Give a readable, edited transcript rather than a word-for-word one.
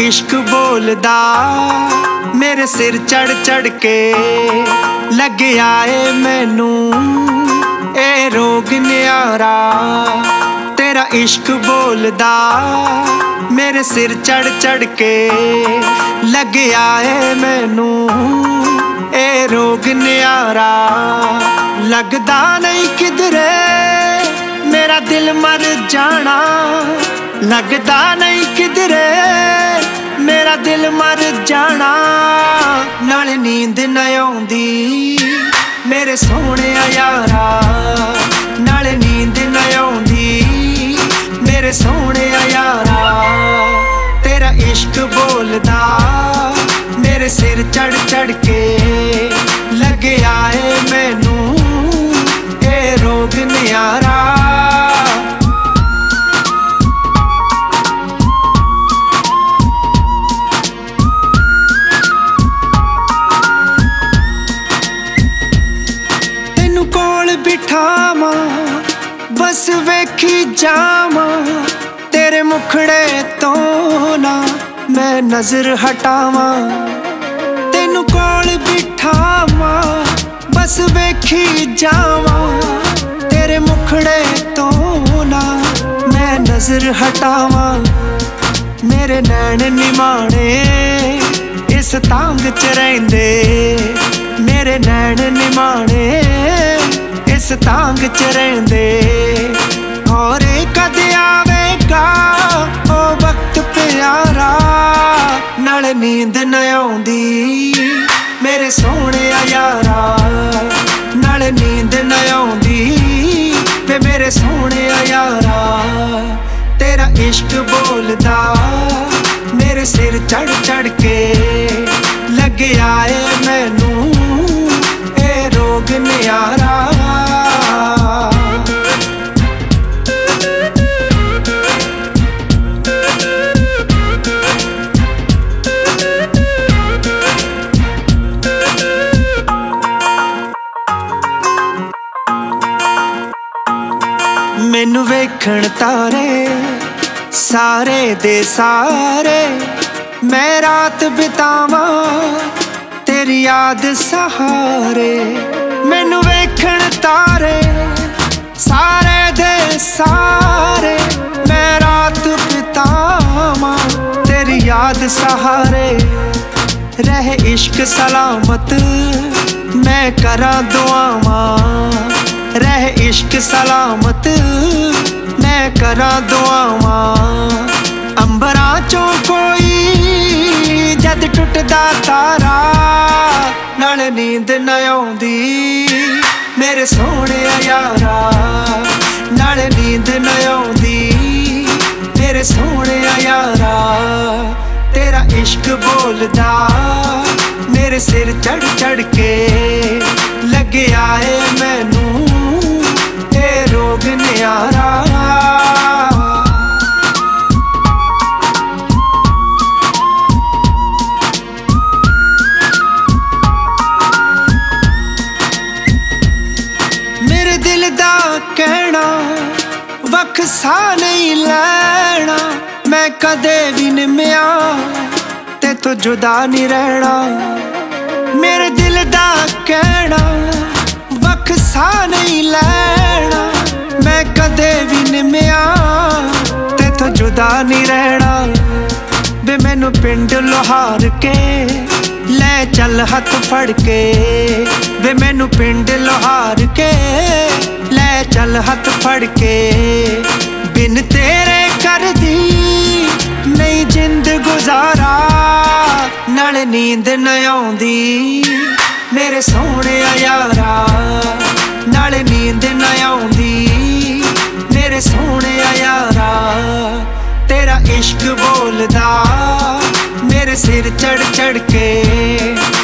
इश्क बोलदा मेरे सिर चढ़ चढ़ के लग आए मैनू ए रोग न्यारा। तेरा इश्क बोलदा मेरे सिर चढ़ चढ़ के लग आए मैनू ए रोग न्यारा। लगदा नहीं किधरे मेरा दिल मर जाना, लगदा नहीं किधरे मेरा दिल मर जाना। नाले नींद न आउंदी मेरे सोहणे यारा, नाले नींद न आउंदी मेरे सोहणे यारा। तेरा इश्क बोलदा मेरे सिर चढ़ चढ़ के लग आए मैनू ए रोग न्यारा। बिठावा बस वेखी जावा तेरे मुखड़े तो ना मैं नजर हटावा। तेनू कोल बिठावा बस वेखी जावा तेरे मुखड़े तो ना मैं नजर हटावा। मेरे नैन निमाणे इस तांग च रहिंदे, मेरे नैन निमाणे इस तांग च रहिंदे। और कद आवेगा ओ वक्त प्यारा, नाले नींद न आउंदी मेरे सोहणे यारा, नाले नींद न आउंदी वे मेरे सोहणे यारा। तेरा इश्क बोलदा मेरे सिर चढ़ चढ़ के लग आए मैनू ए रोग न्यारा। मैनू वेखण तारे सारे दे सारे, मैं रात बितावा तेरी याद सहारे। मैनू वेखण तारे सारे दे सारे, मैं रात बितावा तेरी याद सहारे। रह इश्क सलामत मैं करा दुआवा, रह इश्क सलामत मैं करा दुआवा। अंबरां चों कोई जद टुटदा तारा, नाले नींद न आउंदी मेरे सोहणे यारा, नाले नींद न आउंदी मेरे सोहणे यारा। तेरा इश्क बोलदा मेरे सिर चढ़ चढ़ के लग आए मैनू ए रोग न्यारा। मेरे दिल दा कहना वख सा नहीं लैना, मैं कदे भी निम्या ते तो जुदा नहीं रहना। मेरे दिल दा कहना वख सा नहीं लैना, मैं कदे भी निम्या ते तो जुदा नहीं रहना। बे मैनू पिंड लोहार के ले चल हथ फड़ के, वे मैनू पिंड लोहार के ले चल हथ फड़ के। बिन तेरे कर दी नहीं जिंद गुजारा, नाले नींद न आउंदी मेरे सोहणे यारा, नाले नींद न आउंदी मेरे सोहणे यारा। तेरा इश्क बोलदा मेरे सिर चढ़ चढ़ के